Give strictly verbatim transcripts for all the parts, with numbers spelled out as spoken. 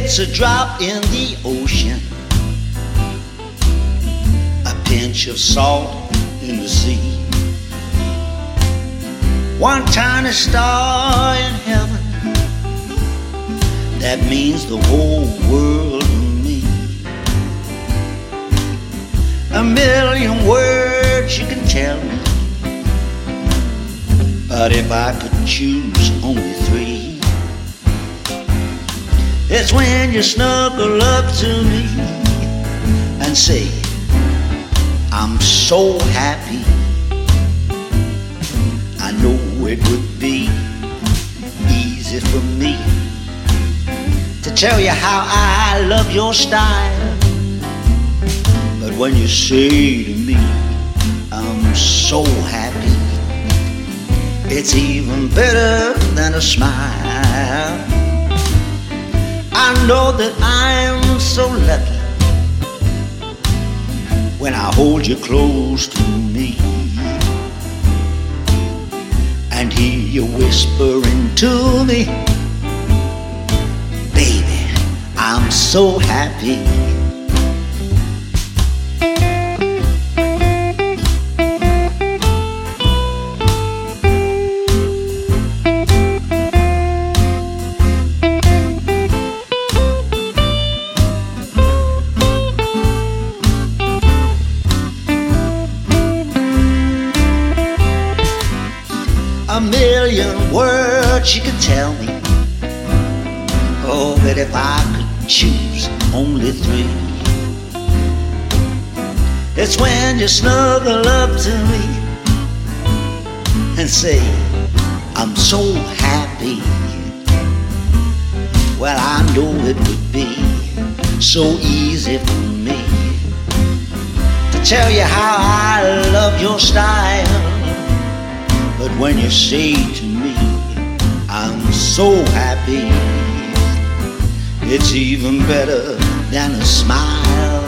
It's a drop in the ocean, a pinch of salt in the sea, one tiny star in heaven that means the whole world to me. A million words you can tell me, but if I could choose only three, it's when you snuggle up to me and say, I'm so happy. I know it would be easy for me to tell you how I love your style, but when you say to me, I'm so happy, it's even better than a smile. I know that I'm so lucky when I hold you close to me and hear you whispering to me, baby, I'm so happy. A million words you could tell me, oh, but if I could choose only three, it's when you snuggle up to me and say, I'm so happy. Well, I know it would be so easy for me to tell you how I love your style, but when you say to me, I'm so happy, it's even better than a smile.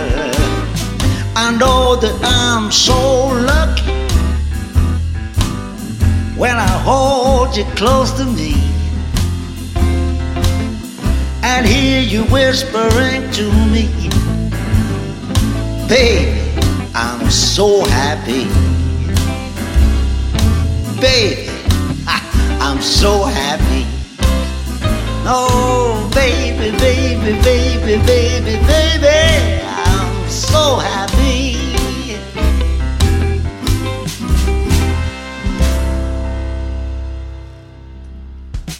I know that I'm so lucky when I hold you close to me and hear you whispering to me, baby, I'm so happy. Baby, I'm so happy. Oh, baby, baby, baby, baby, baby, I'm so happy.